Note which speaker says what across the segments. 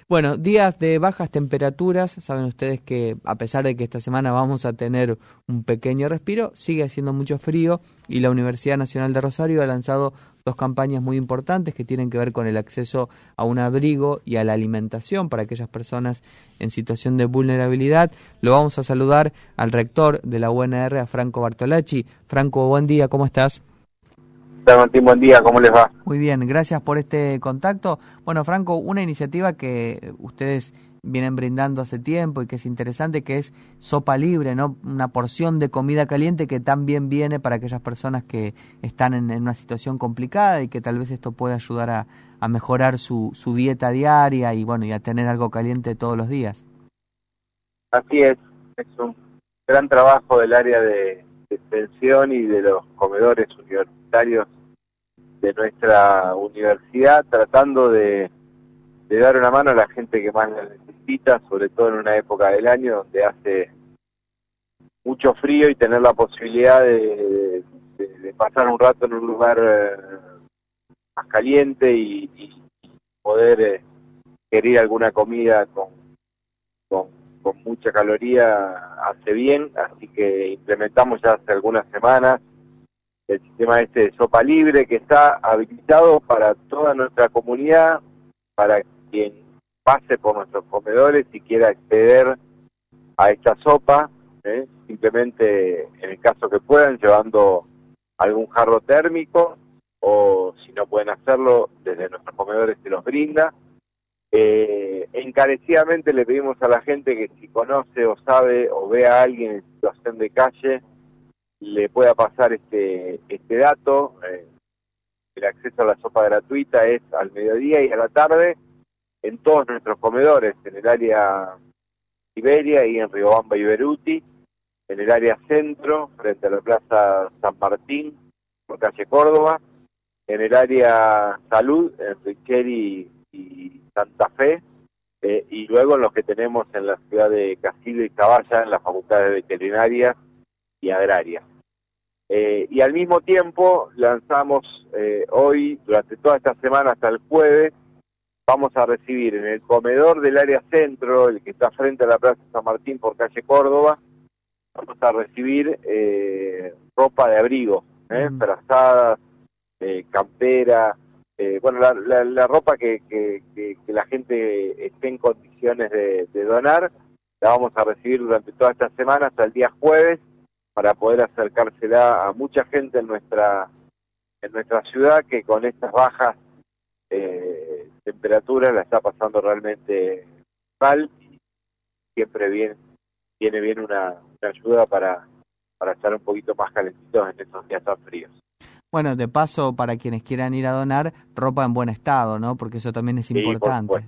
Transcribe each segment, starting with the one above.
Speaker 1: Bueno, días de bajas temperaturas, saben ustedes que a pesar de que esta semana vamos a tener un pequeño respiro, sigue haciendo mucho frío y la Universidad Nacional de Rosario ha lanzado dos campañas muy importantes que tienen que ver con el acceso a un abrigo y a la alimentación para aquellas personas en situación de vulnerabilidad. Lo vamos a saludar al rector de la UNR, a Franco Bartolacci. Franco, buen día, ¿cómo estás?
Speaker 2: Martín, buen día, ¿cómo les va?
Speaker 1: Muy bien, gracias por este contacto. Bueno, Franco, una iniciativa que ustedes vienen brindando hace tiempo y que es interesante, que es Sopa Libre, ¿no? Una porción de comida caliente que también viene para aquellas personas que están en una situación complicada y que tal vez esto pueda ayudar a mejorar su dieta diaria y bueno, y a tener algo caliente todos los días.
Speaker 2: Así es un gran trabajo del área de extensión y de los comedores universitarios de nuestra universidad, tratando de dar una mano a la gente que más la necesita, sobre todo en una época del año donde hace mucho frío, y tener la posibilidad de pasar un rato en un lugar más caliente y poder querer alguna comida con mucha caloría hace bien. Así que implementamos ya hace algunas semanas el sistema de Sopa Libre, que está habilitado para toda nuestra comunidad, para quien pase por nuestros comedores y quiera acceder a esta sopa, simplemente en el caso que puedan, llevando algún jarro térmico, o si no pueden hacerlo, desde nuestros comedores se los brinda. Encarecidamente le pedimos a la gente que si conoce o sabe o ve a alguien en situación de calle, le pueda pasar este dato. El acceso a la sopa gratuita es al mediodía y a la tarde en todos nuestros comedores, en el área Iberia y en Riobamba y Beruti, en el área centro, frente a la Plaza San Martín, por calle Córdoba, en el área salud, en Richeri y Santa Fe, y luego en los que tenemos en la ciudad de Casilda y Caballa, en las facultades veterinarias y agrarias. Y al mismo tiempo lanzamos hoy, durante toda esta semana hasta el jueves, vamos a recibir en el comedor del área centro, el que está frente a la Plaza San Martín por calle Córdoba, vamos a recibir ropa de abrigo, frazadas, campera, bueno, la ropa que la gente esté en condiciones de donar, la vamos a recibir durante toda esta semana hasta el día jueves, para poder acercársela a mucha gente en nuestra ciudad, que con estas bajas temperaturas la está pasando realmente mal, y siempre viene bien una ayuda para estar un poquito más calentitos en estos días tan fríos.
Speaker 1: Bueno, de paso, para quienes quieran ir a donar, ropa en buen estado, ¿no? Porque eso también es importante.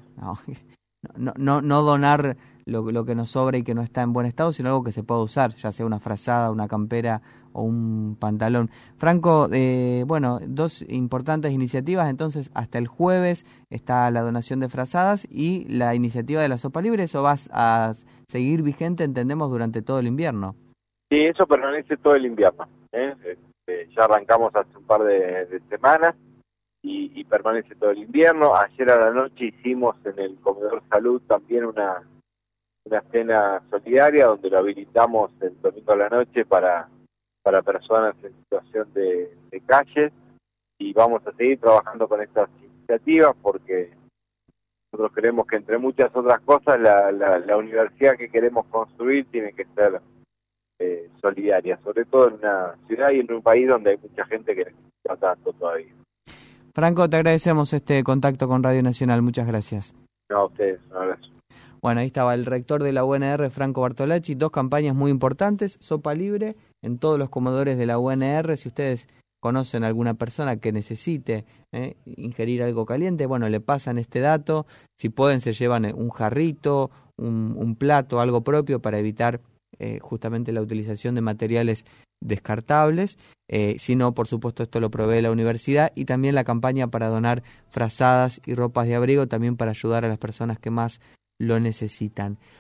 Speaker 1: No donar lo que nos sobra y que no está en buen estado, sino algo que se pueda usar, ya sea una frazada, una campera o un pantalón. Franco, bueno, dos importantes iniciativas. Entonces, hasta el jueves está la donación de frazadas y la iniciativa de la Sopa Libre. Eso va a seguir vigente, entendemos, durante todo el invierno.
Speaker 2: Sí, eso permanece todo el invierno. Ya arrancamos hace un par de semanas y permanece todo el invierno. Ayer a la noche hicimos en el Comedor Salud también una cena solidaria, donde lo habilitamos el domingo a la noche para personas en situación de calle, y vamos a seguir trabajando con estas iniciativas porque nosotros creemos que, entre muchas otras cosas, la universidad que queremos construir tiene que ser solidaria, sobre todo en una ciudad y en un país donde hay mucha gente que necesita tanto todavía.
Speaker 1: Franco, te agradecemos este contacto con Radio Nacional. Muchas gracias.
Speaker 2: No, a ustedes, un abrazo.
Speaker 1: Bueno, ahí estaba el rector de la UNR, Franco Bartolacci. Dos campañas muy importantes: Sopa Libre en todos los comedores de la UNR. Si ustedes conocen a alguna persona que necesite ingerir algo caliente, bueno, le pasan este dato. Si pueden, se llevan un jarrito, un plato, algo propio, para evitar justamente la utilización de materiales descartables. Si no, por supuesto, esto lo provee la universidad, y también la campaña para donar frazadas y ropas de abrigo, también para ayudar a las personas que más lo necesitan.